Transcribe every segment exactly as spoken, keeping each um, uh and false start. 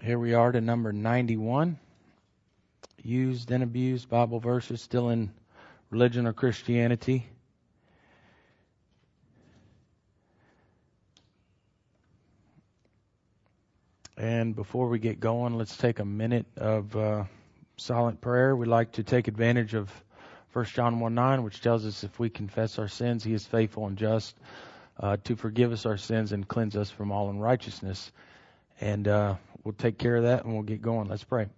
Here we are to number ninety-one. Used and abused Bible verses still in religion or Christianity. And before we get going, let's take a minute of uh, silent prayer. We'd like to take advantage of First John one nine, which tells us if we confess our sins, He is faithful and just uh, to forgive us our sins and cleanse us from all unrighteousness. And uh, we'll take care of that and we'll get going. Let's pray.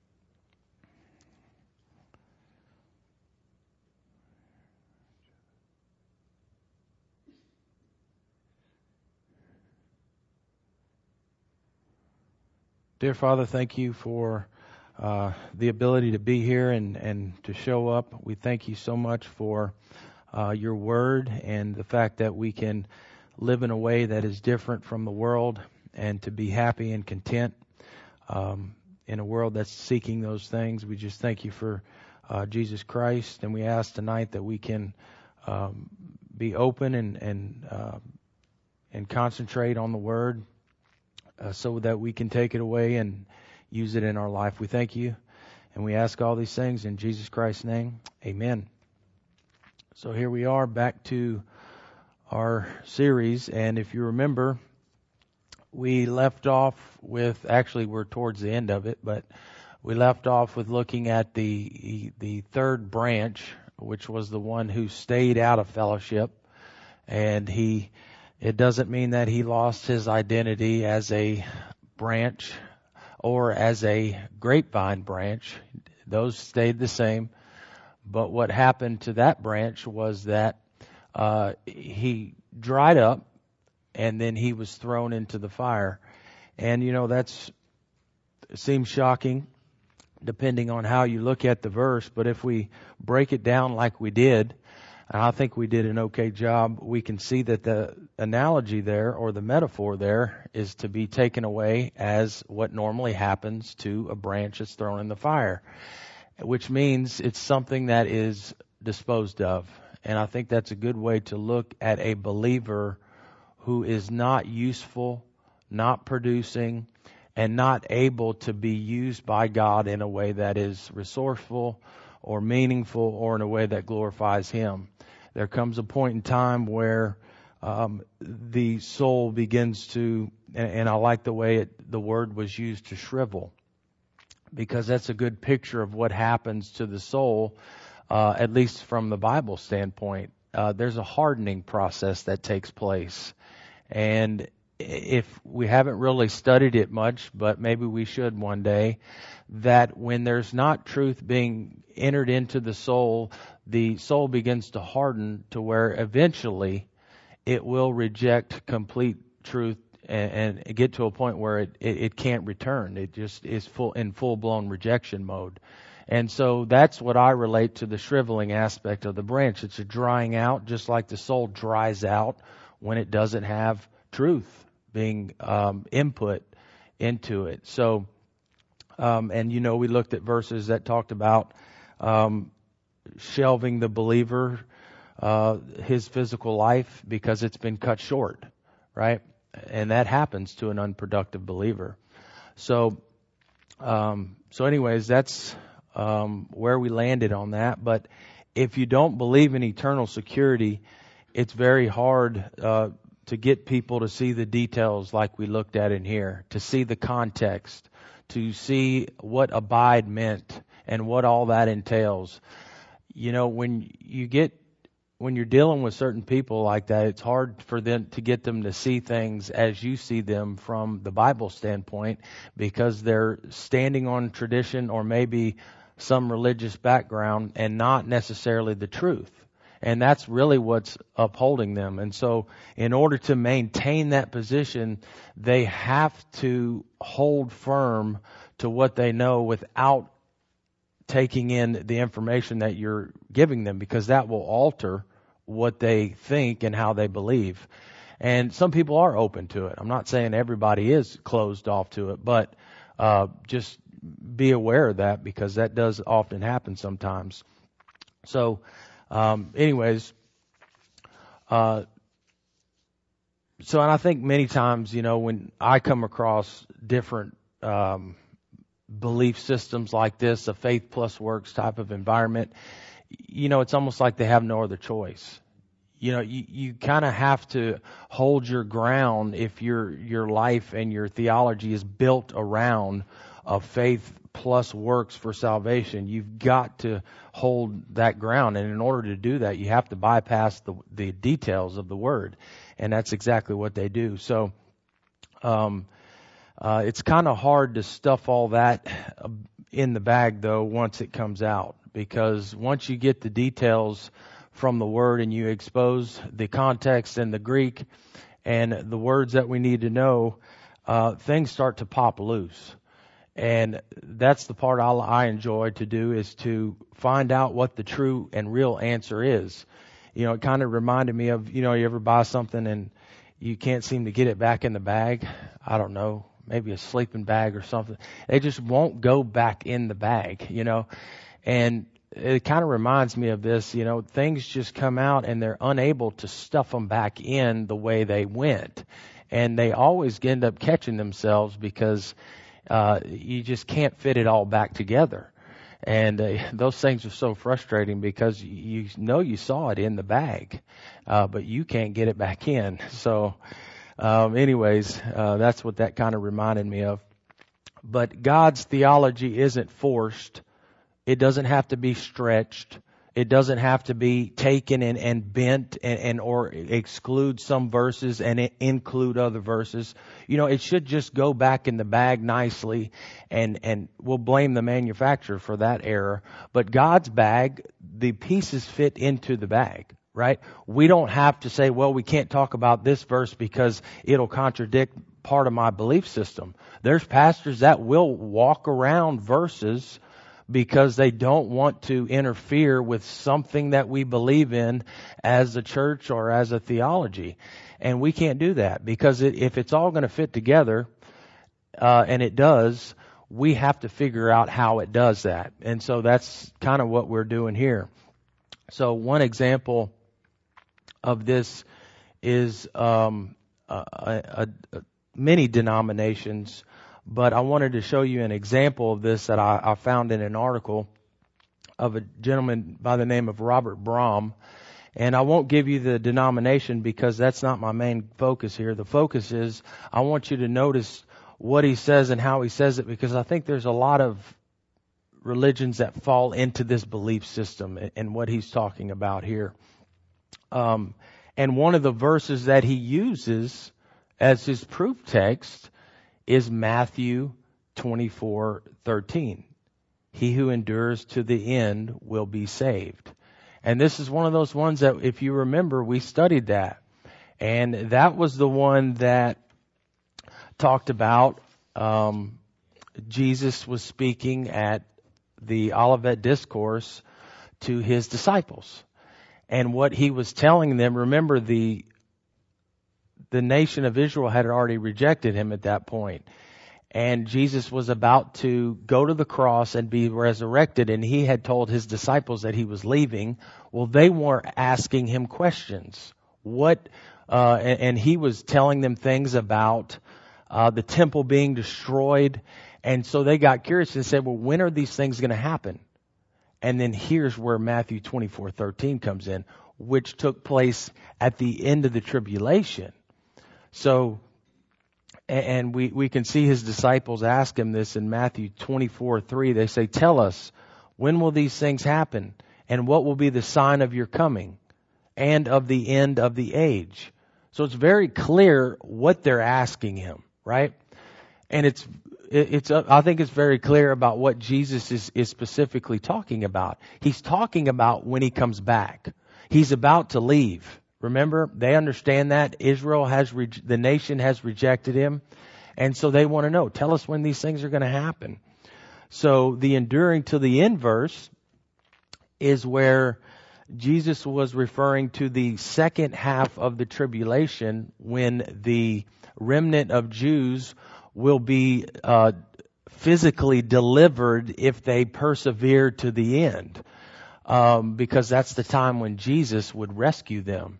Dear Father, thank you for uh, the ability to be here and, and to show up. We thank you so much for uh, your word and the fact that we can live in a way that is different from the world and to be happy and content um, in a world that's seeking those things. We just thank you for uh, Jesus Christ, and we ask tonight that we can um, be open and and, uh, and concentrate on the word. Uh, so that we can take it away and use it in our life. We thank you, and we ask all these things in Jesus Christ's name. Amen. So here we are back to our series, and if you remember, we left off with, actually we're towards the end of it, but we left off with looking at the the third branch, which was the one who stayed out of fellowship, and he It doesn't mean that he lost his identity as a branch or as a grapevine branch. Those stayed the same. But what happened to that branch was that uh, he dried up and then he was thrown into the fire. And, you know, that's it seems shocking depending on how you look at the verse. But if we break it down like we did, and I think we did an okay job, we can see that the analogy there, or the metaphor there, is to be taken away as what normally happens to a branch that's thrown in the fire, which means it's something that is disposed of. And I think that's a good way to look at a believer who is not useful, not producing, and not able to be used by God in a way that is resourceful or meaningful or in a way that glorifies Him. There comes a point in time where um, the soul begins to, and, and I like the way it, the word was used, to shrivel, because that's a good picture of what happens to the soul, uh, at least from the Bible standpoint. Uh, there's a hardening process that takes place. And if we haven't really studied it much, but maybe we should one day, that when there's not truth being entered into the soul, the soul begins to harden to where eventually it will reject complete truth and, and get to a point where it, it, it can't return. It just is full in full-blown rejection mode. And so that's what I relate to the shriveling aspect of the branch. It's a drying out, just like the soul dries out when it doesn't have truth being um, input into it. So, um, and you know, we looked at verses that talked about um, shelving the believer, uh, his physical life, because it's been cut short, right? And that happens to an unproductive believer. So, um, so anyways, that's um, where we landed on that. But if you don't believe in eternal security, it's very hard uh, to get people to see the details like we looked at in here, to see the context, to see what abide meant and what all that entails. You know, when you get, when you're dealing with certain people like that, it's hard for them to get them to see things as you see them from the Bible standpoint, because they're standing on tradition or maybe some religious background and not necessarily the truth. And that's really what's upholding them. And so in order to maintain that position, they have to hold firm to what they know without taking in the information that you're giving them, because that will alter what they think and how they believe. And some people are open to it. I'm not saying everybody is closed off to it, but uh, just be aware of that, because that does often happen sometimes. So Um, anyways, uh, so, and I think many times, you know, when I come across different um, belief systems like this, a faith plus works type of environment, you know, it's almost like they have no other choice. You know, you, you kind of have to hold your ground if your your life and your theology is built around a faith plus works for salvation. You've got to hold that ground, and in order to do that, you have to bypass the the details of the Word, and that's exactly what they do. So, um, uh, it's kind of hard to stuff all that in the bag, though, once it comes out, because once you get the details from the Word and you expose the context and the Greek and the words that we need to know, uh, things start to pop loose. And that's the part I'll, I enjoy to do, is to find out what the true and real answer is. You know, it kind of reminded me of, you know, you ever buy something and you can't seem to get it back in the bag? I don't know, maybe a sleeping bag or something. They just won't go back in the bag, you know. And it kind of reminds me of this, you know, things just come out and they're unable to stuff them back in the way they went. And they always end up catching themselves because uh, you just can't fit it all back together. And uh, those things are so frustrating because you know you saw it in the bag, uh, but you can't get it back in. So um, anyways, uh, that's what that kind of reminded me of. But God's theology isn't forced. It doesn't have to be stretched. It doesn't have to be taken and, and bent and, and or exclude some verses and include other verses. You know, it should just go back in the bag nicely, and, and we'll blame the manufacturer for that error. But God's bag, the pieces fit into the bag, right? We don't have to say, well, we can't talk about this verse because it'll contradict part of my belief system. There's pastors that will walk around verses because they don't want to interfere with something that we believe in as a church or as a theology. And we can't do that, because it, if it's all going to fit together, uh, and it does, we have to figure out how it does that. And so that's kind of what we're doing here. So one example of this is um, a, a, a, many denominations. But I wanted to show you an example of this that I, I found in an article of a gentleman by the name of Robert Brom. And I won't give you the denomination because that's not my main focus here. The focus is I want you to notice what he says and how he says it, because I think there's a lot of religions that fall into this belief system and what he's talking about here. Um, and one of the verses that he uses as his proof text is Matthew twenty-four thirteen. He who endures to the end will be saved. And this is one of those ones that, if you remember, we studied that. And that was the one that talked about um, Jesus was speaking at the Olivet Discourse to his disciples. And what he was telling them, remember, the The nation of Israel had already rejected him at that point. And Jesus was about to go to the cross and be resurrected. And he had told his disciples that he was leaving. Well, they were asking him questions. What, uh, and, and he was telling them things about uh, the temple being destroyed. And so they got curious and said, well, when are these things going to happen? And then here's where Matthew twenty-four thirteen comes in, which took place at the end of the tribulation. So, and we, we can see his disciples ask him this in Matthew twenty-four three. They say, tell us, when will these things happen? And what will be the sign of your coming and of the end of the age? So it's very clear what they're asking him, right? And it's, it's, I think it's very clear about what Jesus is, is specifically talking about. He's talking about when he comes back. He's about to leave. Remember, they understand that Israel has, re- the nation has rejected him. And so they want to know, tell us when these things are going to happen. So the enduring to the end verse is where Jesus was referring to the second half of the tribulation, when the remnant of Jews will be uh, physically delivered if they persevere to the end. Um, because that's the time when Jesus would rescue them.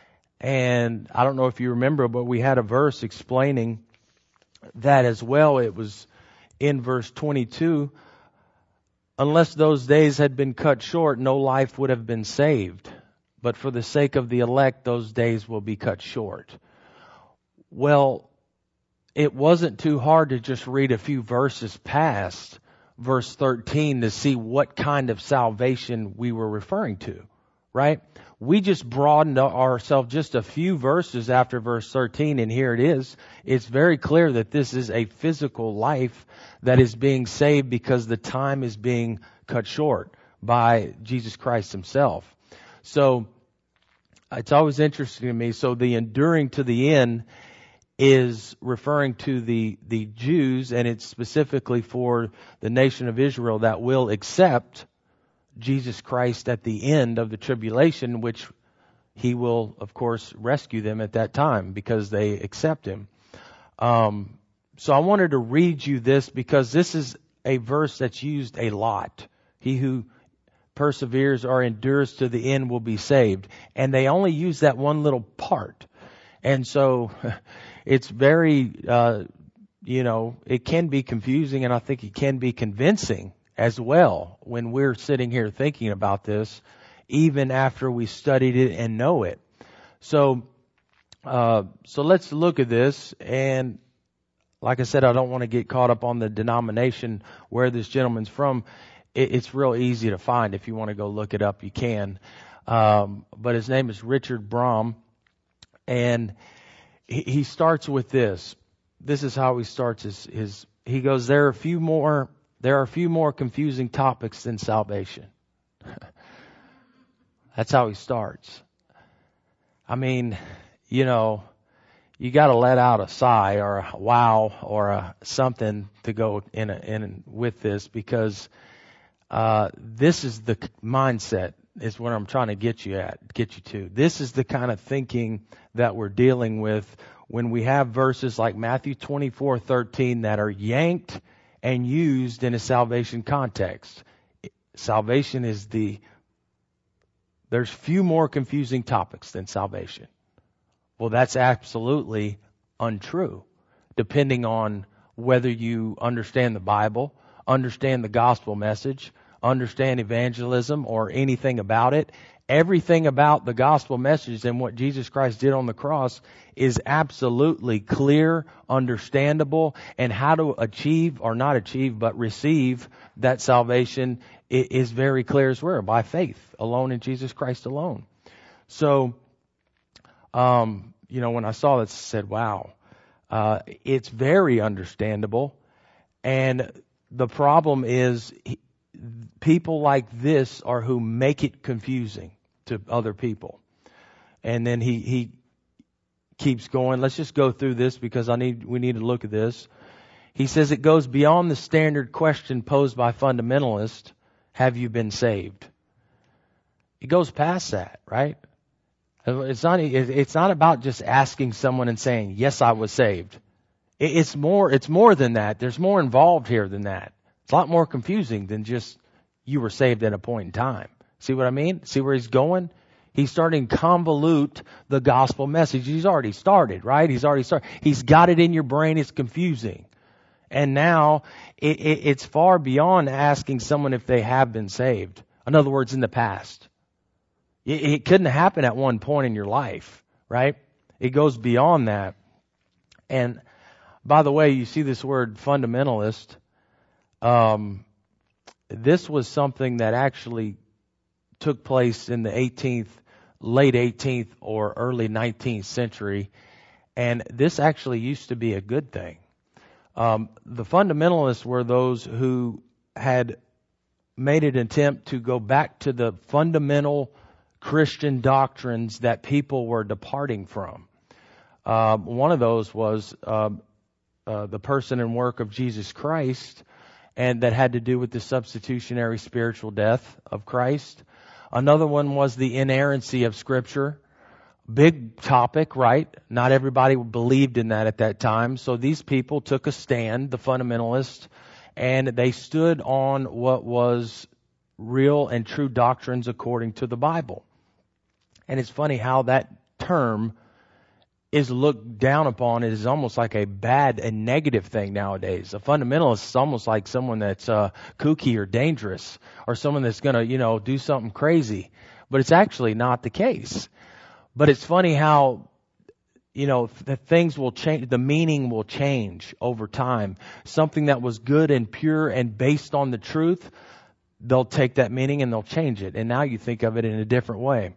And I don't know if you remember, but we had a verse explaining that as well. It was in verse twenty-two, unless those days had been cut short, no life would have been saved. But for the sake of the elect, those days will be cut short. Well, it wasn't too hard to just read a few verses past verse thirteen to see what kind of salvation we were referring to, right? We just broadened ourselves just a few verses after verse thirteen, and here it is. It's very clear that this is a physical life that is being saved because the time is being cut short by Jesus Christ himself. So it's always interesting to me. So the enduring to the end is referring to the, the Jews, and it's specifically for the nation of Israel that will accept Jesus Christ at the end of the tribulation, which he will, of course, rescue them at that time because they accept him. Um, so I wanted to read you this because this is a verse that's used a lot. He who perseveres or endures to the end will be saved. And they only use that one little part. And so it's very, uh, you know, it can be confusing, and I think it can be convincing as well when we're sitting here thinking about this, even after we studied it and know it. So, uh, so let's look at this. And like I said, I don't want to get caught up on the denomination where this gentleman's from. It, it's real easy to find. If you want to go look it up, you can. Um, but his name is Richard Brome. And he, he starts with this. This is how he starts his, his, he goes, there are a few more, there are a few more confusing topics than salvation. That's how he starts. I mean, you know, you got to let out a sigh or a wow or a something to go in, a, in with this, because uh, this is the mindset is what I'm trying to get you at, get you to. This is the kind of thinking that we're dealing with when we have verses like Matthew twenty-four thirteen that are yanked and used in a salvation context. Salvation is the, there's few more confusing topics than salvation. Well, that's absolutely untrue, depending on whether you understand the Bible, understand the gospel message, understand evangelism, or anything about it. Everything about the gospel message and what Jesus Christ did on the cross is absolutely clear, understandable, and how to achieve, or not achieve, but receive that salvation is very clear as well, by faith alone in Jesus Christ alone. So, um, you know, when I saw this, I said, wow, uh, it's very understandable. And the problem is he, people like this are who make it confusing to other people. And then he, he keeps going. Let's just go through this because I need, we need to look at this. He says it goes beyond the standard question posed by fundamentalists, have you been saved? It goes past that, right? It's not, it's not about just asking someone and saying, yes, I was saved. It's more, it's more than that. There's more involved here than that. It's a lot more confusing than just you were saved at a point in time. See what I mean? See where he's going? He's starting to convolute the gospel message. He's already started, right? He's already started. He's got it in your brain. It's confusing. And now it, it, it's far beyond asking someone if they have been saved. In other words, in the past. It, it couldn't happen at one point in your life, right? It goes beyond that. And by the way, you see this word fundamentalist. Um, this was something that actually took place in the eighteenth, late eighteenth or early nineteenth century. And this actually used to be a good thing. Um, the fundamentalists were those who had made an attempt to go back to the fundamental Christian doctrines that people were departing from. Uh, one of those was uh, uh, the person and work of Jesus Christ, and that had to do with the substitutionary spiritual death of Christ. Another one was the inerrancy of Scripture. Big topic, right? Not everybody believed in that at that time. So these people took a stand, the fundamentalists, and they stood on what was real and true doctrines according to the Bible. And it's funny how that term is looked down upon as almost like a bad and negative thing nowadays. A fundamentalist is almost like someone that's uh, kooky or dangerous, or someone that's going to, you know, do something crazy. But it's actually not the case. But it's funny how, you know, the things will change, the meaning will change over time. Something that was good and pure and based on the truth, they'll take that meaning and they'll change it. And now you think of it in a different way.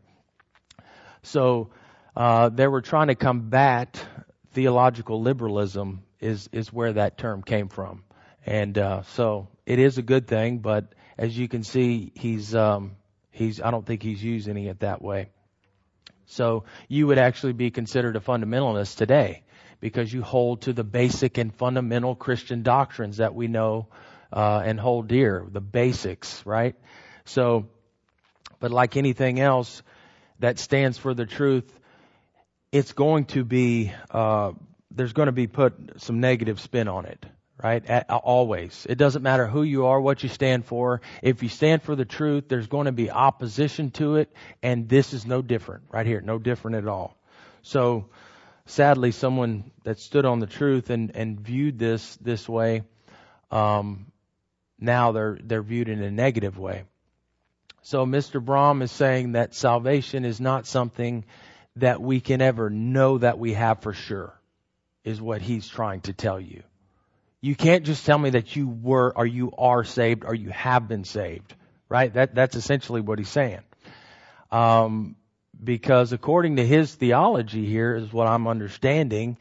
So uh, they were trying to combat theological liberalism is, is where that term came from. And uh, so it is a good thing, but as you can see, he's um, he's I don't think he's using it that way. So you would actually be considered a fundamentalist today because you hold to the basic and fundamental Christian doctrines that we know uh, and hold dear, the basics, right? So, but like anything else that stands for the truth, it's going to be, uh, there's going to be put some negative spin on it, right? At, always. It doesn't matter who you are, what you stand for. If you stand for the truth, there's going to be opposition to it, and this is no different, right here, no different at all. So, sadly, someone that stood on the truth and, and viewed this this way, um, now they're they're viewed in a negative way. So, Mister Brahm is saying that salvation is not something that we can ever know that we have for sure, is what he's trying to tell you. You can't just tell me that you were or you are saved or you have been saved, right? That that's essentially what he's saying. Um, because according to his theology here, is what I'm understanding,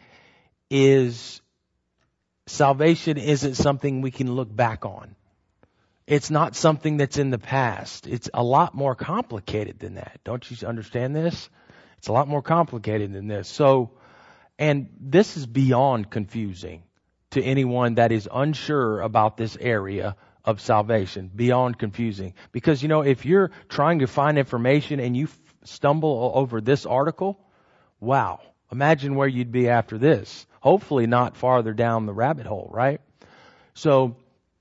is salvation isn't something we can look back on. It's not something that's in the past. It's a lot more complicated than that. Don't you understand this? It's a lot more complicated than this. So, and this is beyond confusing to anyone that is unsure about this area of salvation, beyond confusing. Because, you know, if you're trying to find information and you f- stumble over this article, wow, imagine where you'd be after this. Hopefully not farther down the rabbit hole, right? So,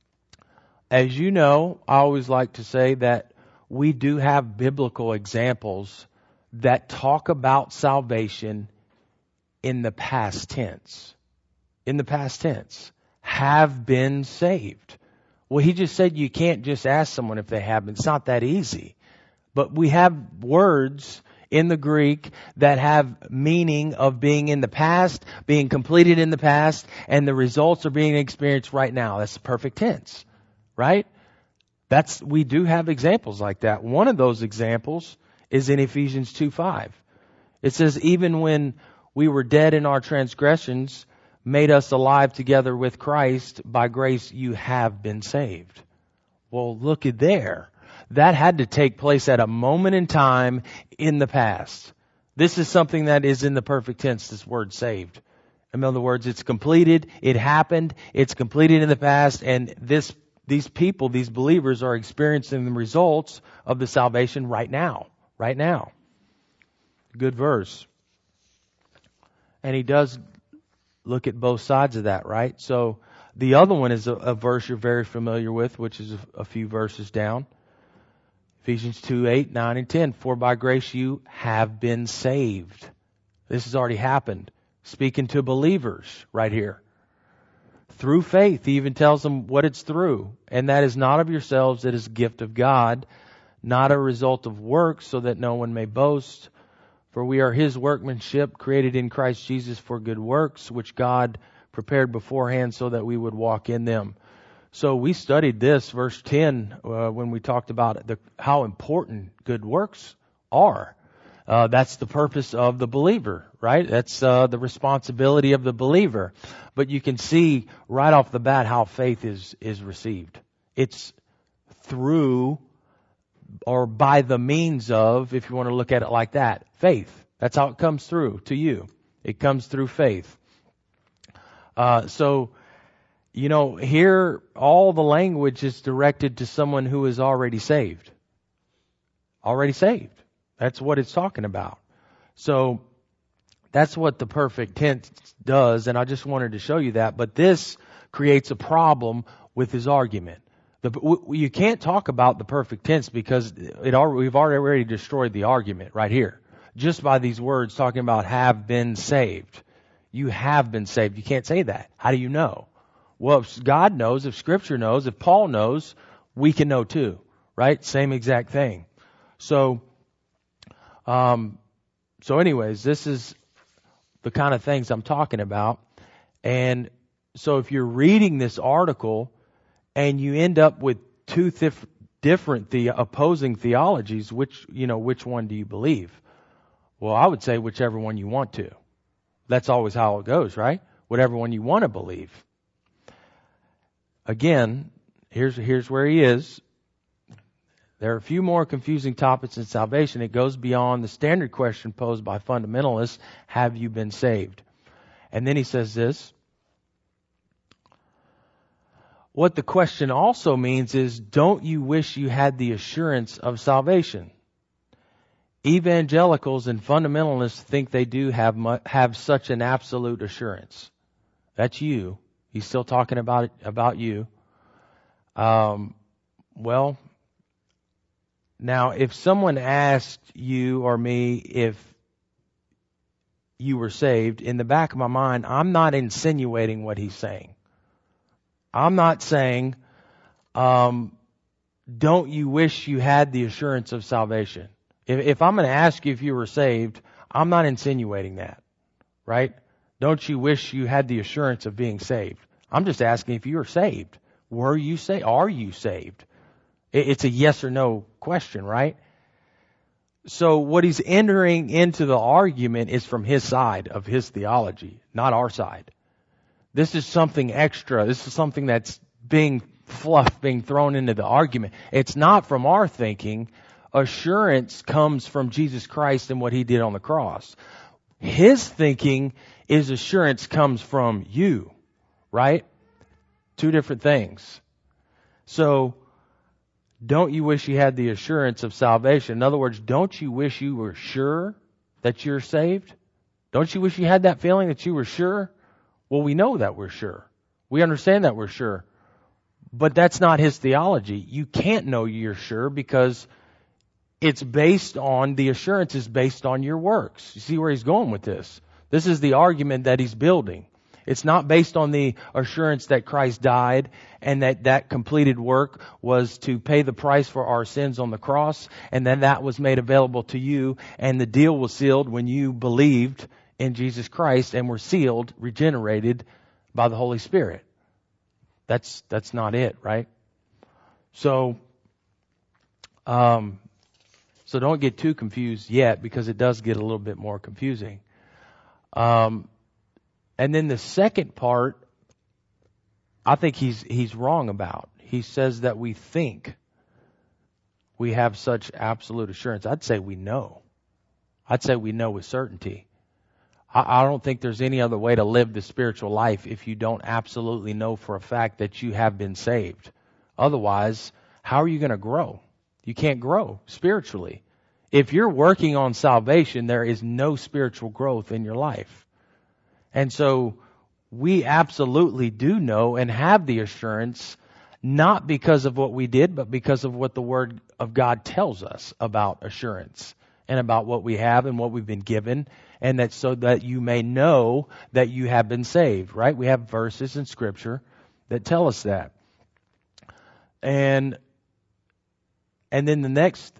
as you know, I always like to say that we do have biblical examples that talk about salvation in the past tense. In the past tense. Have been saved. Well, he just said you can't just ask someone if they have been. It's not that easy. But we have words in the Greek that have meaning of being in the past, being completed in the past, and the results are being experienced right now. That's the perfect tense. Right? That's, we do have examples like that. One of those examples is in Ephesians two five. It says, even when we were dead in our transgressions, made us alive together with Christ, by grace you have been saved. Well, look at there. That had to take place at a moment in time in the past. This is something that is in the perfect tense, this word saved. In other words, it's completed, it happened, it's completed in the past, and this These people, these believers are experiencing the results of the salvation right now. Right now. Good verse. And he does look at both sides of that, right? So the other one is a, a verse you're very familiar with, which is a, a few verses down. Ephesians two, eight, nine, and ten. For by grace you have been saved. This has already happened. Speaking to believers right here. Through faith, he even tells them what it's through. And that is not of yourselves, it is a gift of God, not a result of works, so that no one may boast. For we are his workmanship, created in Christ Jesus for good works, which God prepared beforehand so that we would walk in them. So we studied this, verse ten, uh, when we talked about the, how important good works are. Uh, that's the purpose of the believer, right? That's uh, the responsibility of the believer. But you can see right off the bat how faith is is received. It's through or by the means of, if you want to look at it like that, faith. That's how it comes through to you. It comes through faith. Uh, so, you know, here all the language is directed to someone who is already saved. Already saved. That's what it's talking about. So that's what the perfect tense does, and I just wanted to show you that. But this creates a problem with his argument. The, w- you can't talk about the perfect tense because it already, we've already destroyed the argument right here. just by these words talking about have been saved. You have been saved. You can't say that. How do you know? Well, if God knows, if Scripture knows, if Paul knows, we can know too, right? Same exact thing. So, um, so anyways, this is the kind of things I'm talking about. And so if you're reading this article and you end up with two th- different the opposing theologies, which, you know, which one do you believe? Well, I would say whichever one you want to. That's always how it goes, right? Whatever one you want to believe. Again, here's here's where he is. There are a few more confusing topics in salvation. It goes beyond the standard question posed by fundamentalists, have you been saved? And then he says this. What the question also means is, don't you wish you had the assurance of salvation? Evangelicals and fundamentalists think they do have mu- have such an absolute assurance. That's you. He's still talking about it, about you. Um, well, now if someone asked you or me if you were saved, in the back of my mind, I'm not insinuating what he's saying. I'm not saying, um, don't you wish you had the assurance of salvation? If, if I'm going to ask you if you were saved, I'm not insinuating that, right? Don't you wish you had the assurance of being saved? I'm just asking if you were saved. Were you saved? Are you saved? It, it's a yes or no question, right? So what he's entering into the argument is from his side of his theology, not our side. This is something extra. This is something that's being fluff, being thrown into the argument. It's not from our thinking. Assurance comes from Jesus Christ and what he did on the cross. His thinking is assurance comes from you, right? Two different things. So, don't you wish you had the assurance of salvation? In other words, don't you wish you were sure that you're saved? Don't you wish you had that feeling that you were sure? Well, we know that we're sure. We understand that we're sure. But that's not his theology. You can't know you're sure because it's based on, the assurance is based on your works. You see where he's going with this? This is the argument that he's building. It's not based on the assurance that Christ died and that that completed work was to pay the price for our sins on the cross, and then that was made available to you, and the deal was sealed when you believed in Jesus Christ and were sealed, regenerated by the Holy Spirit. That's that's not it, right? So, um, so don't get too confused yet, because it does get a little bit more confusing. Um, and then the second part, I think he's he's wrong about. He says that we think we have such absolute assurance. I'd say we know. I'd say we know with certainty. I, I don't think there's any other way to live the spiritual life if you don't absolutely know for a fact that you have been saved. Otherwise, how are you going to grow? You can't grow spiritually. If you're working on salvation, there is no spiritual growth in your life. And so we absolutely do know and have the assurance, not because of what we did, but because of what the Word of God tells us about assurance and about what we have and what we've been given, and that so that you may know that you have been saved, right? We have verses in Scripture that tell us that. And and then the next,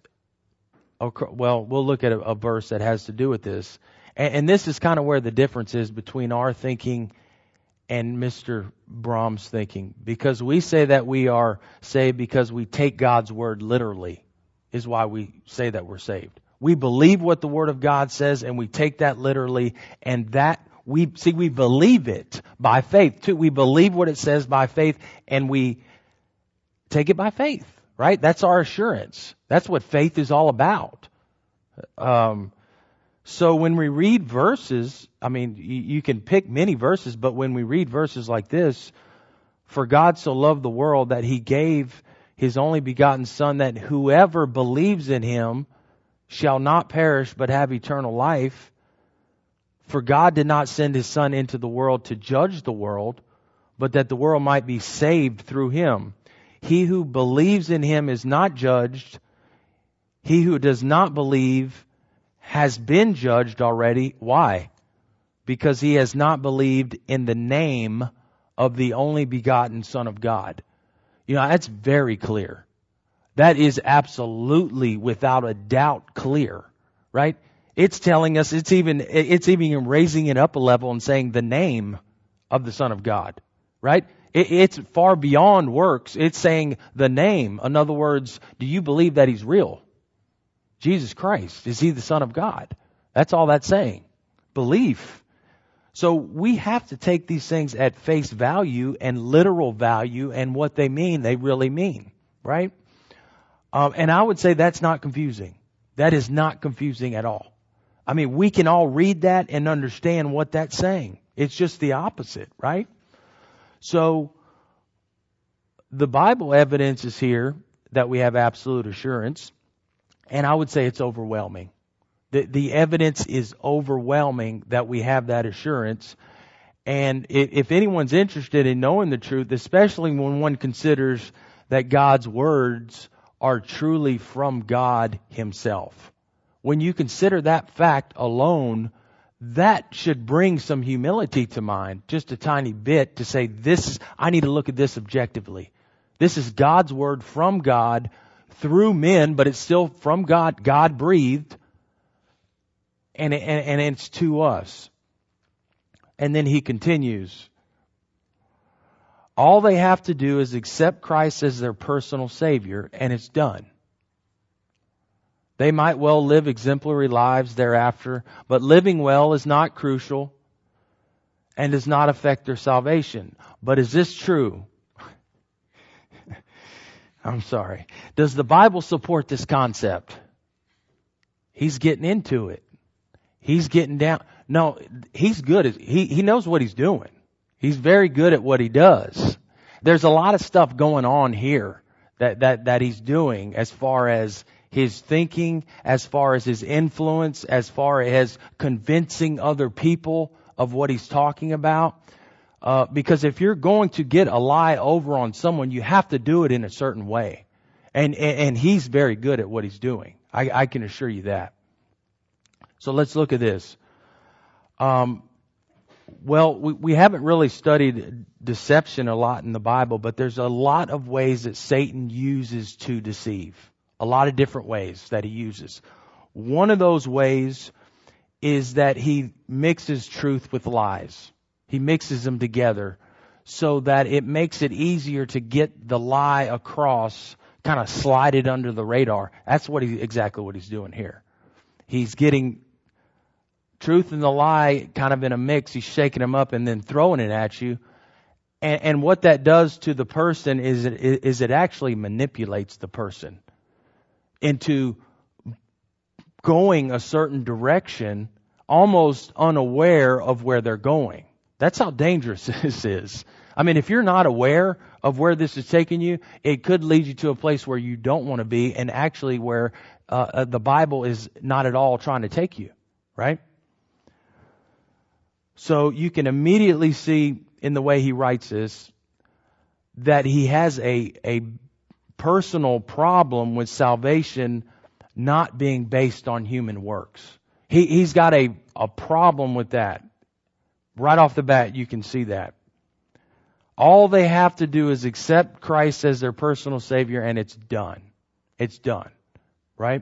well, we'll look at a, a verse that has to do with this. And, and this is kind of where the difference is between our thinking and Mister Brahm's thinking. Because we say that we are saved because we take God's Word literally, is why we say that we're saved. We believe what the Word of God says, and we take that literally, and that we see we believe it by faith too. We believe what it says by faith, and we take it by faith, right? That's our assurance. That's what faith is all about. Um, so when we read verses, I mean, you, you can pick many verses, but when we read verses like this, for God so loved the world that He gave His only begotten Son, that whoever believes in Him shall not perish but have eternal life. For God did not send His Son into the world to judge the world, but that the world might be saved through Him. He who believes in Him is not judged. He who does not believe has been judged already. Why? Because he has not believed in the name of the only begotten Son of God. You know, that's very clear. That is absolutely, without a doubt, clear, right? It's telling us, it's even, it's even raising it up a level and saying the name of the Son of God, right? It, it's far beyond works. It's saying the name. In other words, do you believe that He's real? Jesus Christ, is He the Son of God? That's all that's saying. Belief. So we have to take these things at face value and literal value, and what they mean, they really mean, right? Um, and I would say that's not confusing. That is not confusing at all. I mean, we can all read that and understand what that's saying. It's just the opposite, right? So the Bible evidence is here that we have absolute assurance, and I would say it's overwhelming. The, the evidence is overwhelming that we have that assurance. And if, if anyone's interested in knowing the truth, especially when one considers that God's words are truly from God Himself, when you consider that fact alone, that should bring some humility to mind, just a tiny bit, to say, this, I need to look at this objectively. This is God's word from God through men, but it's still from God, God breathed. And, and, and it's to us. And then he continues. All they have to do is accept Christ as their personal Savior, and it's done. They might well live exemplary lives thereafter, but living well is not crucial and does not affect their salvation. But is this true? I'm sorry. Does the Bible support this concept? He's getting into it. He's getting down. No, he's good. At, he, he knows what he's doing. He's very good at what he does. There's a lot of stuff going on here that, that, that he's doing as far as his thinking, as far as his influence, as far as convincing other people of what he's talking about. Uh, because if you're going to get a lie over on someone, you have to do it in a certain way. And, and, and he's very good at what he's doing. I, I can assure you that. So let's look at this. Um, well, we, we haven't really studied deception a lot in the Bible, but there's a lot of ways that Satan uses to deceive. A lot of different ways that he uses. One of those ways is that he mixes truth with lies. He mixes them together so that it makes it easier to get the lie across, kind of slide it under the radar. That's what he, exactly what he's doing here. He's getting truth and the lie kind of in a mix. He's shaking them up and then throwing it at you. And, and what that does to the person is it, is it actually manipulates the person into going a certain direction, almost unaware of where they're going. That's how dangerous this is. I mean, if you're not aware of where this is taking you, it could lead you to a place where you don't want to be, and actually where uh, the Bible is not at all trying to take you, right? So you can immediately see in the way he writes this that he has a a personal problem with salvation not being based on human works. He, he's got a, a problem with that. Right off the bat, you can see that. All they have to do is accept Christ as their personal Savior, and it's done. It's done. Right?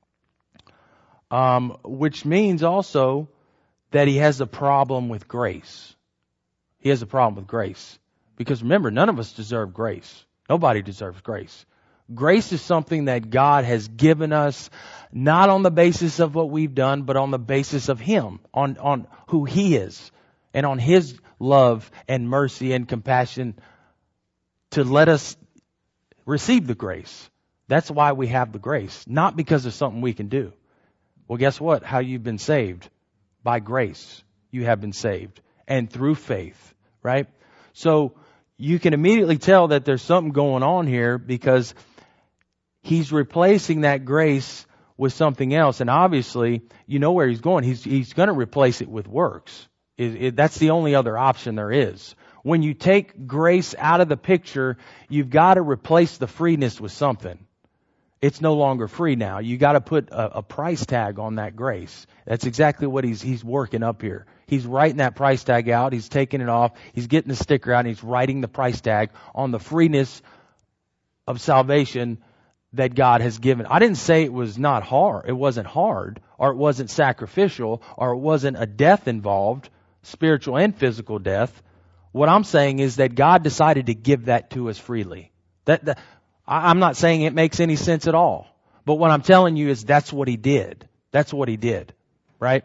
Um, which means also that he has a problem with grace. He has a problem with grace. Because remember, none of us deserve grace. Nobody deserves grace. Grace is something that God has given us, not on the basis of what we've done, but on the basis of Him, on, on who He is, and on His love and mercy and compassion to let us receive the grace. That's why we have the grace, not because of something we can do. Well, guess what? How you've been saved? By grace. You have been saved. And through faith, right? So you can immediately tell that there's something going on here because he's replacing that grace with something else. And obviously, you know where he's going. He's, he's going to replace it with works. It, it, that's the only other option there is. When you take grace out of the picture, you've got to replace the freeness with something. It's no longer free now. You got to put a, a price tag on that grace. That's exactly what he's he's working up here. He's writing that price tag out. He's taking it off. He's getting the sticker out, and he's writing the price tag on the freeness of salvation that God has given. I didn't say it was not hard. It wasn't hard, or it wasn't sacrificial, or it wasn't a death involved, spiritual and physical death. What I'm saying is that God decided to give that to us freely. That, that I'm not saying it makes any sense at all. But what I'm telling you is that's what he did. That's what he did. Right?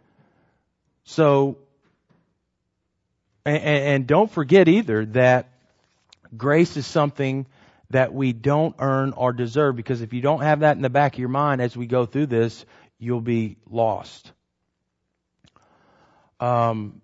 So, and, and don't forget either that grace is something that we don't earn or deserve, because if you don't have that in the back of your mind as we go through this, you'll be lost. Um,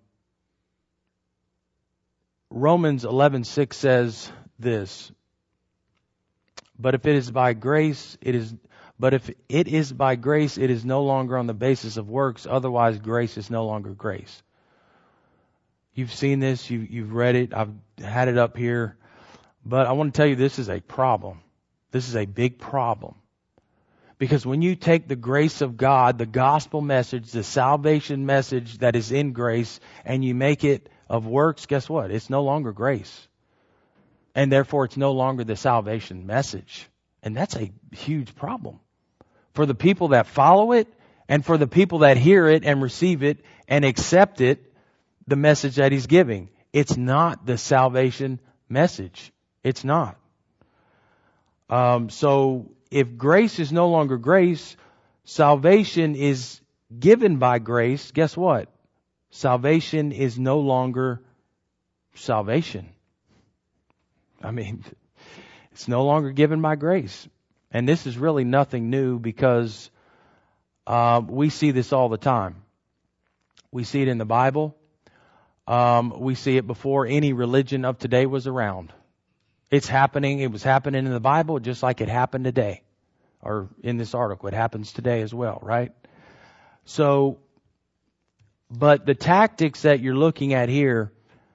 Romans eleven six says this, but if it is by grace, it is, but if it is by grace, it is no longer on the basis of works. Otherwise, grace is no longer grace. You've seen this. You, you've read it. I've had it up here. But I want to tell you, this is a problem. This is a big problem. Because when you take the grace of God, the gospel message, the salvation message that is in grace, and you make it of works, guess what? It's no longer grace. And therefore, it's no longer the salvation message. And that's a huge problem. For the people that follow it, and for the people that hear it and receive it and accept it, the message that he's giving. It's not the salvation message. It's not. Um, so if grace is no longer grace, salvation is given by grace, guess what? Salvation is no longer salvation. I mean, it's no longer given by grace. And this is really nothing new, because uh, we see this all the time. We see it in the Bible. Um, we see it before any religion of today was around. It's happening. It was happening in the Bible just like it happened today, or in this article. It happens today as well, right? So, but the tactics that you're looking at here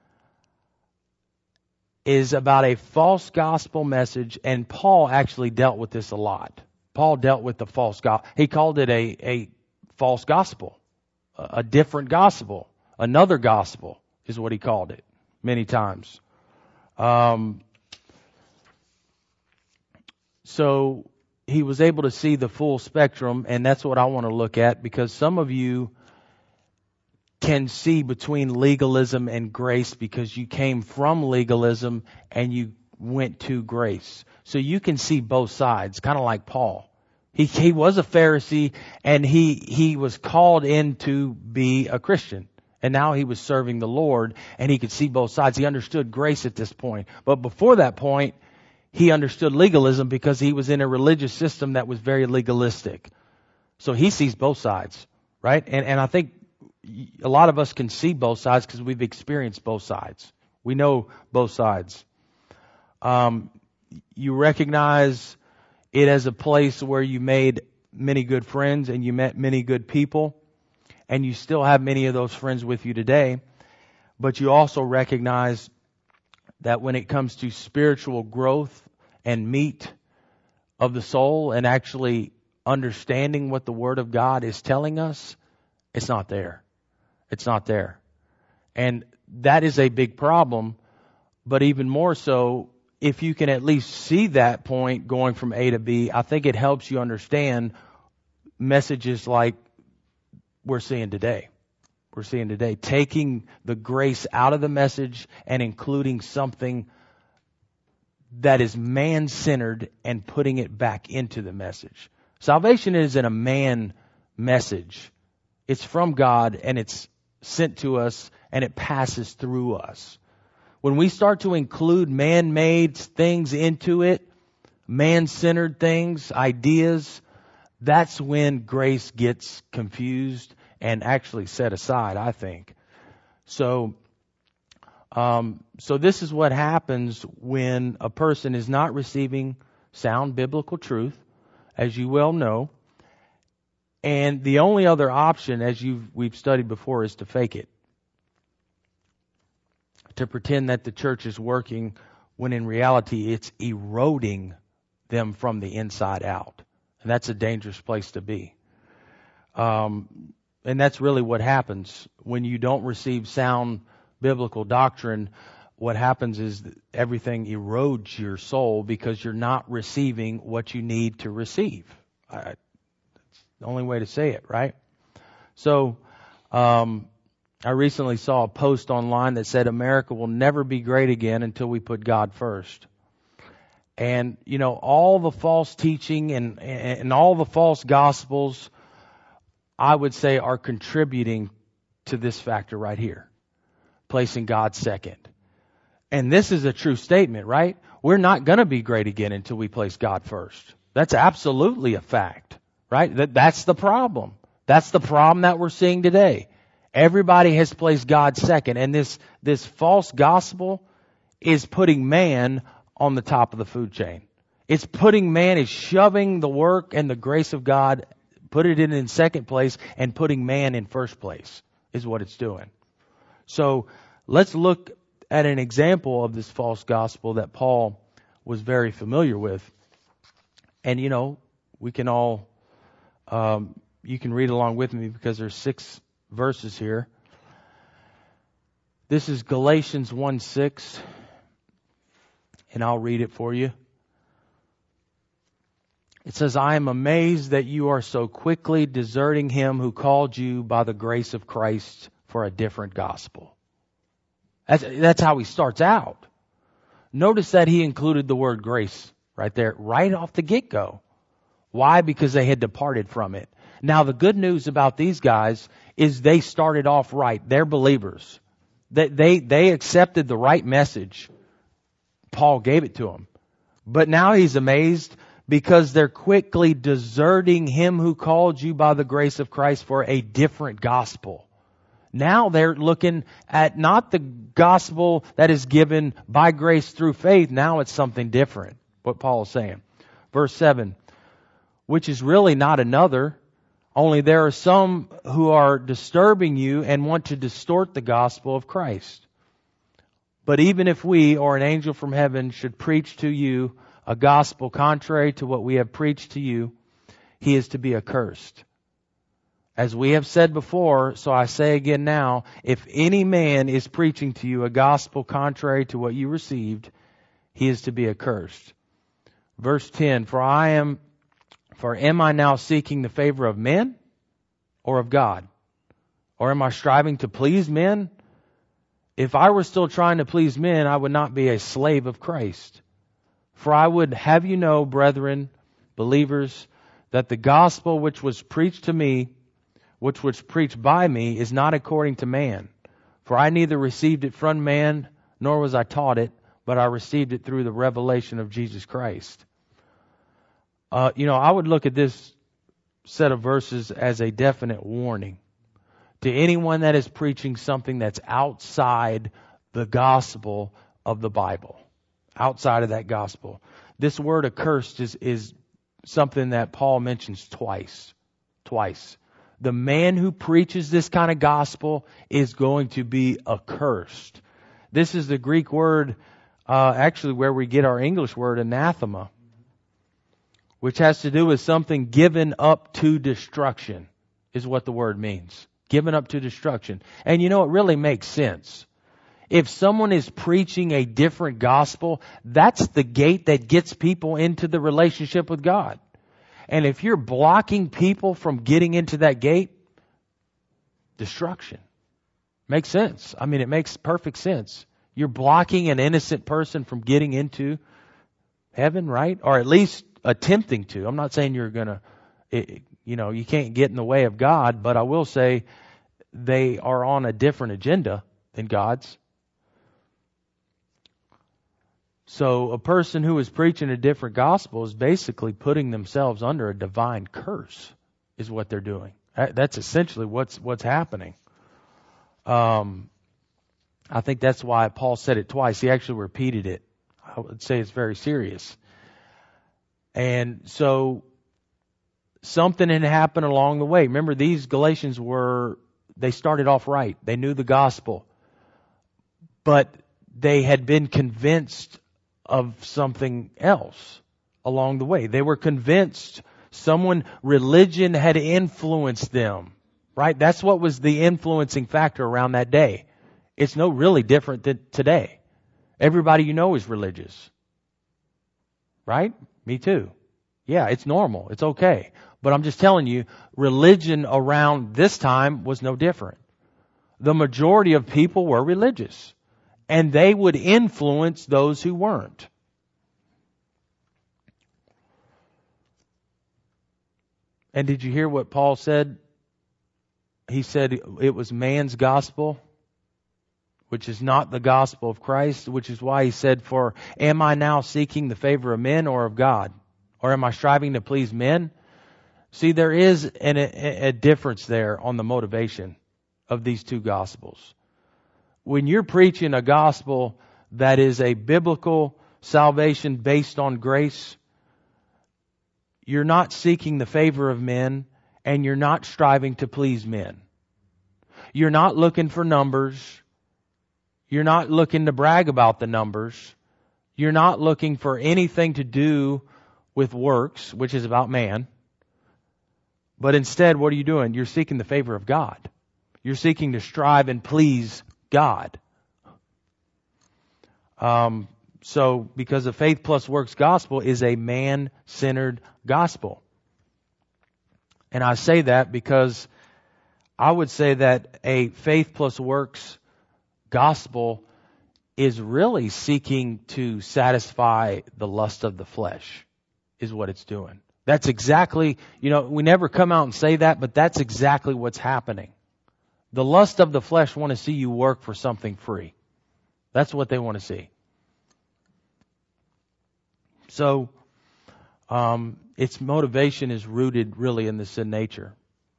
is about a false gospel message, and Paul actually dealt with this a lot. Paul dealt with the false gospel. He called it a, a false gospel, a different gospel, another gospel is what he called it many times. Um, so he was able to see the full spectrum, and that's what I want to look at, because some of you can see between legalism and grace because you came from legalism and you went to grace. So you can see both sides, kind of like Paul. He he was a Pharisee, and he he was called in to be a Christian. And now he was serving the Lord, and he could see both sides. He understood grace at this point. But before that point, he understood legalism because he was in a religious system that was very legalistic. So he sees both sides, right? And and I think a lot of us can see both sides because we've experienced both sides. We know both sides. Um, you recognize it as a place where you made many good friends and you met many good people, and you still have many of those friends with you today. But you also recognize that when it comes to spiritual growth and meat of the soul and actually understanding what the Word of God is telling us, it's not there. It's not there. And that is a big problem. But even more so, if you can at least see that point going from A to B, I think it helps you understand messages like we're seeing today. We're seeing today. Taking the grace out of the message and including something that is man-centered and putting it back into the message. Salvation isn't a man message. It's from God, and it's sent to us, and it passes through us. When we start to include man-made things into it, man-centered things, ideas, that's when grace gets confused and actually set aside, I think. So, um, so this is what happens when a person is not receiving sound biblical truth, as you well know. And the only other option, as you've, we've studied before, is to fake it. To pretend that the church is working when in reality it's eroding them from the inside out. And that's a dangerous place to be. Um, and that's really what happens when you don't receive sound biblical doctrine. What happens is that everything erodes your soul because you're not receiving what you need to receive. I, that's the only way to say it, right? So, um, I recently saw a post online that said America will never be great again until we put God first. And, you know, all the false teaching and, and all the false gospels, I would say, are contributing to this factor right here, placing God second. And this is a true statement, right? We're not going to be great again until we place God first. That's absolutely a fact, right? That, that's the problem. That's the problem that we're seeing today. Everybody has placed God second. And this, this false gospel is putting man on the top of the food chain. It's putting man, is shoving the work and the grace of God, put it in in second place, and putting man in first place is what it's doing. So let's look at an example of this false gospel that Paul was very familiar with. And, you know, we can all, um, you can read along with me because there's six verses here. This is Galatians one six. And I'll read it for you. It says, I am amazed that you are so quickly deserting him who called you by the grace of Christ for a different gospel. That's, that's how he starts out. Notice that he included the word grace right there, right off the get-go. Why? Because they had departed from it. Now, the good news about these guys is they started off right. They're believers. They, they, they accepted the right message. Paul gave it to them. But now he's amazed because they're quickly deserting him who called you by the grace of Christ for a different gospel. Now they're looking at not the gospel that is given by grace through faith. Now it's something different, what Paul is saying. Verse seven, which is really not another, only there are some who are disturbing you and want to distort the gospel of Christ. But even if we or an angel from heaven should preach to you a gospel contrary to what we have preached to you, he is to be accursed. As we have said before, so I say again now, if any man is preaching to you a gospel contrary to what you received, he is to be accursed. Verse ten, for I am, for am I now seeking the favor of men or of God? Or am I striving to please men? If I were still trying to please men, I would not be a slave of Christ. For I would have you know, brethren, believers, that the gospel which was preached to me, which was preached by me, is not according to man. For I neither received it from man, nor was I taught it, but I received it through the revelation of Jesus Christ. Uh, you know, I would look at this set of verses as a definite warning to anyone that is preaching something that's outside the gospel of the Bible, outside of that gospel. This word accursed is, is something that Paul mentions twice, twice. The man who preaches this kind of gospel is going to be accursed. This is the Greek word, uh, actually where we get our English word anathema, which has to do with something given up to destruction, is what the word means. Given up to destruction. And you know, it really makes sense. If someone is preaching a different gospel, that's the gate that gets people into the relationship with God. And if you're blocking people from getting into that gate, destruction. Makes sense. I mean, it makes perfect sense. You're blocking an innocent person from getting into heaven, right? Or at least attempting to. I'm not saying you're going to, you know, you can't get in the way of God, but I will say they are on a different agenda than God's. So a person who is preaching a different gospel is basically putting themselves under a divine curse, is what they're doing. That's essentially what's what's happening. Um, I think that's why Paul said it twice. He actually repeated it. I would say it's very serious. And so something had happened along the way. Remember, these Galatians were, they started off right. They knew the gospel. But they had been convinced of something else, along the way. They were convinced someone, religion had influenced them, right? That's what was the influencing factor around that day. It's no really different than today. Everybody you know is religious, right? Me too. Yeah, it's normal. It's okay. But I'm just telling you, religion around this time was no different. The majority of people were religious, and they would influence those who weren't. And did you hear what Paul said? He said it was man's gospel, which is not the gospel of Christ, which is why he said, for am I now seeking the favor of men or of God? Or am I striving to please men? See, there is an, a, a difference there on the motivation of these two gospels. When you're preaching a gospel that is a biblical salvation based on grace, you're not seeking the favor of men, and you're not striving to please men. You're not looking for numbers. You're not looking to brag about the numbers. You're not looking for anything to do with works, which is about man. But instead, what are you doing? You're seeking the favor of God. You're seeking to strive and please God. Um, so, because the faith plus works gospel is a man-centered gospel. And I say that because I would say that a faith plus works gospel is really seeking to satisfy the lust of the flesh, is what it's doing. That's exactly, you know, we never come out and say that, but that's exactly what's happening. The lust of the flesh want to see you work for something free. That's what they want to see. So, um, its motivation is rooted really in the sin nature.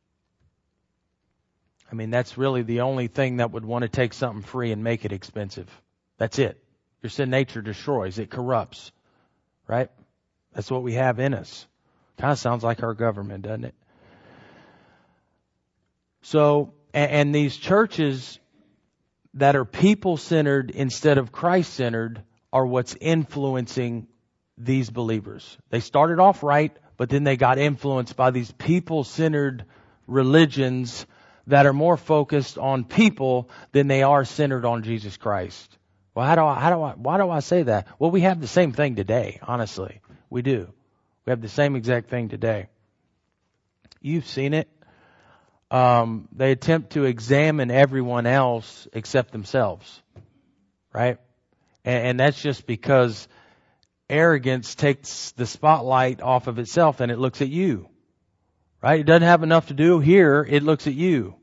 I mean, that's really the only thing that would want to take something free and make it expensive. That's it. Your sin nature destroys. It corrupts. Right? That's what we have in us. Kind of sounds like our government, doesn't it? So, and, and these churches that are people-centered instead of Christ-centered are what's influencing these believers. They started off right, but then they got influenced by these people-centered religions that are more focused on people than they are centered on Jesus Christ. Well, how do I, how do I, why do I say that? Well, we have the same thing today, honestly. We do. We have the same exact thing today. You've seen it. Um, they attempt to examine everyone else except themselves. Right? And, and that's just because arrogance takes the spotlight off of itself and it looks at you. Right? It doesn't have enough to do here. It looks at you.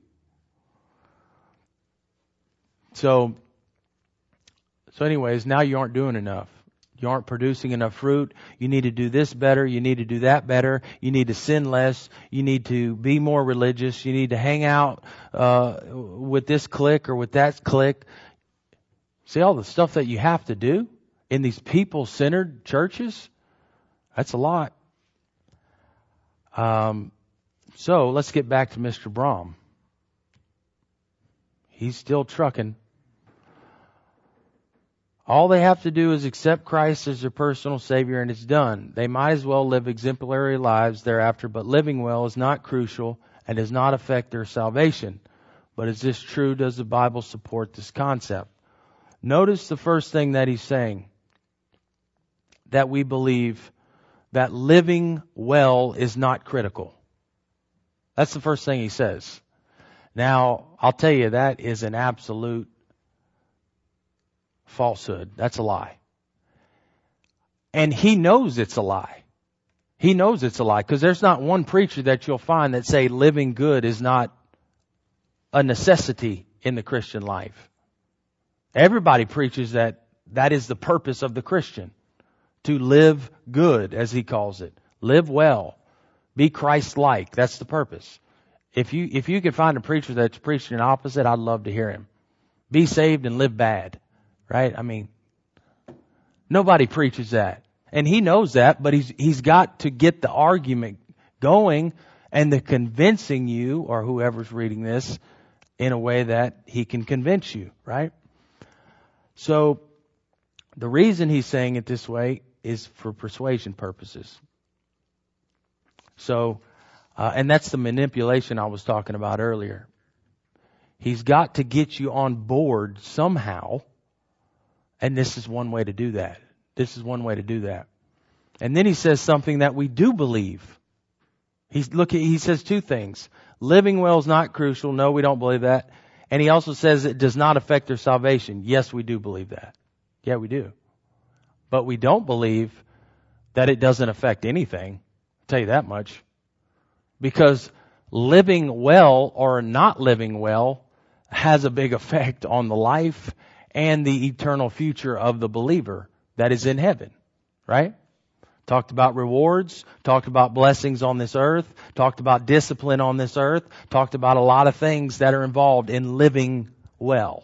So, so anyways, now you aren't doing enough. You aren't producing enough fruit. You need to do this better. You need to do that better. You need to sin less. You need to be more religious. You need to hang out uh, with this clique or with that clique. See all the stuff that you have to do in these people-centered churches? That's a lot. Um, so let's get back to Mister Brom. He's still trucking. All they have to do is accept Christ as their personal Savior and it's done. They might as well live exemplary lives thereafter, but living well is not crucial and does not affect their salvation. But is this true? Does the Bible support this concept? Notice the first thing that he's saying. That we believe that living well is not critical. That's the first thing he says. Now, I'll tell you, that is an absolute falsehood. That's a lie. And he knows it's a lie. He knows it's a lie because there's not one preacher that you'll find that say living good is not a necessity in the Christian life. Everybody preaches that that is the purpose of the Christian. To live good, as he calls it. Live well. Be Christ-like. That's the purpose. If you if you could find a preacher that's preaching an opposite, I'd love to hear him. Be saved and live bad. Right? I mean, nobody preaches that. And he knows that, but he's he's got to get the argument going and the convincing you, or whoever's reading this, in a way that he can convince you. Right? So, the reason he's saying it this way is for persuasion purposes. So, uh, and that's the manipulation I was talking about earlier. He's got to get you on board somehow, and this is one way to do that. This is one way to do that. And then he says something that we do believe. He's look. He says two things. Living well is not crucial. No, we don't believe that. And he also says it does not affect their salvation. Yes, we do believe that. Yeah, we do. But we don't believe that it doesn't affect anything. I'll tell you that much. Because living well or not living well has a big effect on the life and the eternal future of the believer that is in heaven. Right? Talked about rewards, talked about blessings on this earth, talked about discipline on this earth, talked about a lot of things that are involved in living well.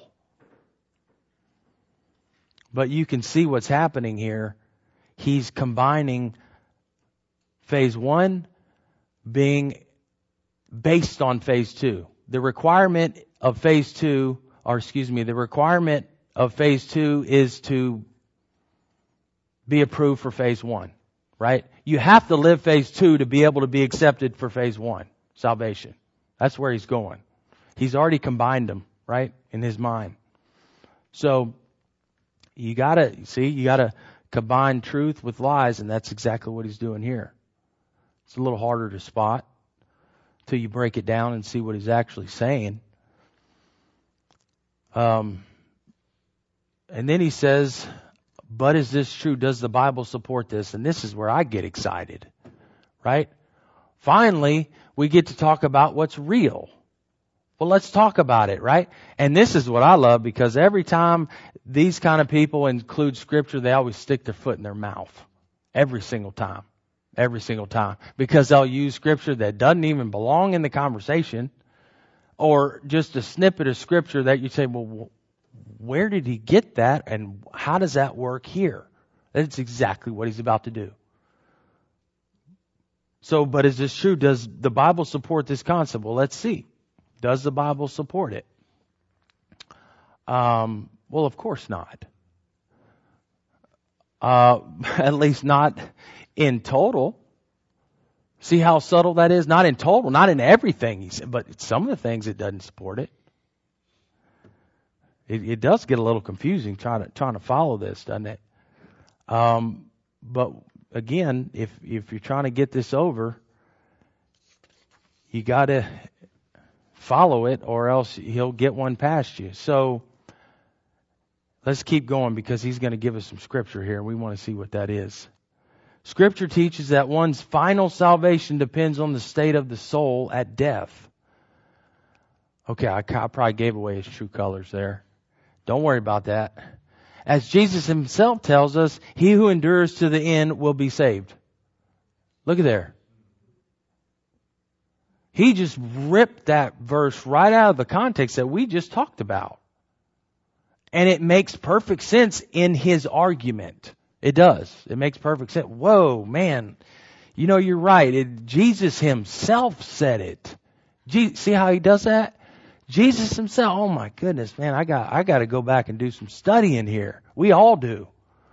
But you can see what's happening here. He's combining phase one being based on phase two. The requirement of phase two, or excuse me, the requirement of phase two is to be approved for phase one. Right? You have to live phase two to be able to be accepted for phase one, salvation. That's where he's going. He's already combined them, right, in his mind. So you gotta, see, you gotta combine truth with lies, and that's exactly what he's doing here. It's a little harder to spot till you break it down and see what he's actually saying. Um, and then he says, but is this true? Does the Bible support this? And this is where I get excited, right? Finally, we get to talk about what's real. Well, let's talk about it, right? And this is what I love, because every time these kind of people include Scripture, they always stick their foot in their mouth. Every single time. Every single time. Because they'll use Scripture that doesn't even belong in the conversation, or just a snippet of Scripture that you say, well, where did he get that, and how does that work here? That's exactly what he's about to do. So, but is this true? Does the Bible support this concept? Well, let's see. Does the Bible support it? Um, well, of course not. Uh, at least not in total. See how subtle that is? Not in total, not in everything he said, but some of the things it doesn't support it. It, it does get a little confusing trying to trying to follow this, doesn't it? Um, but again, if if you're trying to get this over, you got to follow it, or else he'll get one past you. So let's keep going, because he's going to give us some scripture here, and we want to see what that is. Scripture teaches that one's final salvation depends on the state of the soul at death. Okay, I, I probably gave away his true colors there. Don't worry about that. As Jesus himself tells us, he who endures to the end will be saved. Look at there. He just ripped that verse right out of the context that we just talked about. And it makes perfect sense in his argument. It does. It makes perfect sense. Whoa, man. You know, you're right. It, Jesus himself said it. Je- see how he does that? Jesus himself. Oh my goodness, man. I got, I got to go back and do some studying here. We all do.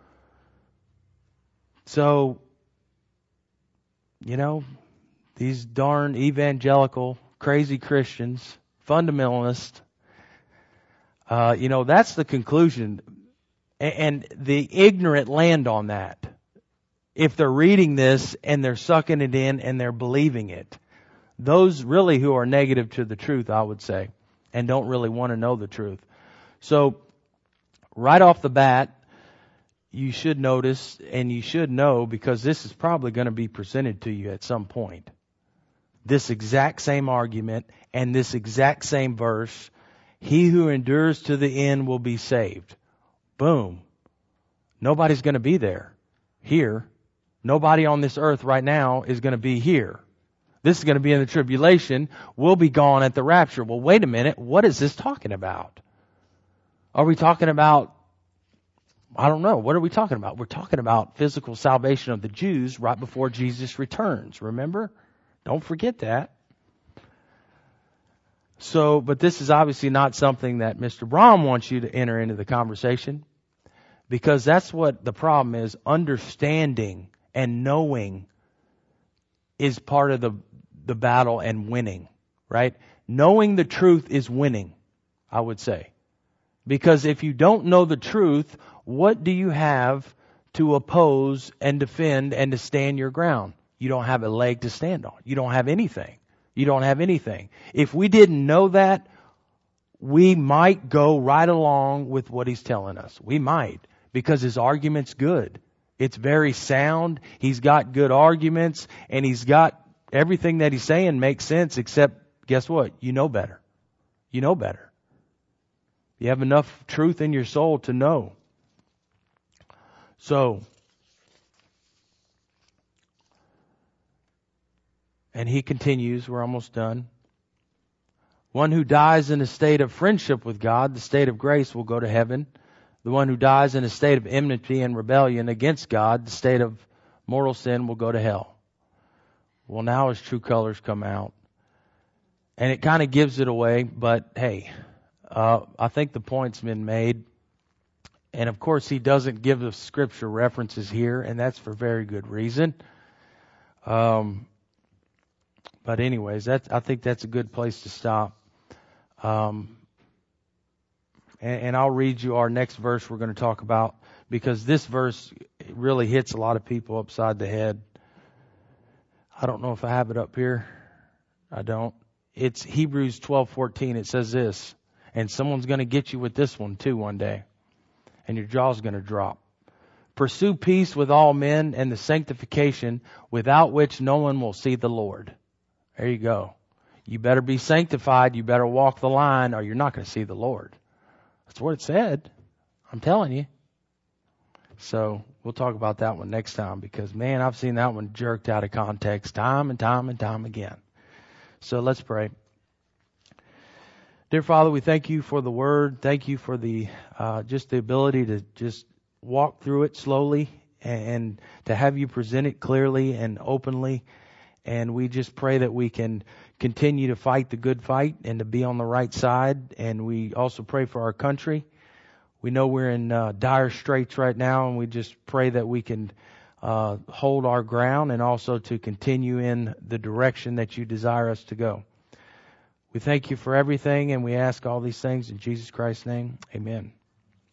So, you know, these darn evangelical, crazy Christians, fundamentalists, uh, you know, that's the conclusion. And, and the ignorant land on that. If they're reading this and they're sucking it in and they're believing it. Those really who are negative to the truth, I would say, and don't really want to know the truth. So, right off the bat, you should notice, and you should know, because this is probably going to be presented to you at some point. This exact same argument and this exact same verse, he who endures to the end will be saved. Boom. Nobody's going to be there. Here. Nobody on this earth right now is going to be here. This is going to be in the tribulation. We'll be gone at the rapture. Well, wait a minute. What is this talking about? Are we talking about, I don't know. What are we talking about? We're talking about physical salvation of the Jews right before Jesus returns. Remember? Don't forget that. So, but this is obviously not something that Mister Brahm wants you to enter into the conversation, Because that's what the problem is. Understanding and knowing is part of the, the battle and winning, right? Knowing the truth is winning, I would say. Because if you don't know the truth, what do you have to oppose and defend and to stand your ground? You don't have a leg to stand on. You don't have anything. You don't have anything. If we didn't know that, we might go right along with what he's telling us. We might, because his argument's good. It's very sound. He's got good arguments, and he's got everything that he's saying makes sense, except, guess what? You know better. You know better. You have enough truth in your soul to know. So, and he continues, we're almost done. One who dies in a state of friendship with God, the state of grace, will go to heaven. The one who dies in a state of enmity and rebellion against God, the state of mortal sin, will go to hell. Well, now his true colors come out. And it kind of gives it away, but hey, uh, I think the point's been made. And of course, he doesn't give the scripture references here, and that's for very good reason. Um, but anyways, that's, I think that's a good place to stop. Um, and, and I'll read you our next verse we're going to talk about, because this verse really hits a lot of people upside the head. I don't know if I have it up here. I don't. It's Hebrews twelve fourteen. It says this, and someone's going to get you with this one too one day, and your jaw's going to drop. Pursue peace with all men and the sanctification without which no one will see the Lord. There you go. You better be sanctified. You better walk the line, or you're not going to see the Lord. That's what it said. I'm telling you. So we'll talk about that one next time, because, man, I've seen that one jerked out of context time and time and time again. So let's pray. Dear Father, we thank you for the word. Thank you for the uh, just the ability to just walk through it slowly and, and to have you present it clearly and openly. And we just pray that we can continue to fight the good fight and to be on the right side. And we also pray for our country. We know we're in uh, dire straits right now, and we just pray that we can uh, hold our ground and also to continue in the direction that you desire us to go. We thank you for everything, and we ask all these things in Jesus Christ's name. Amen.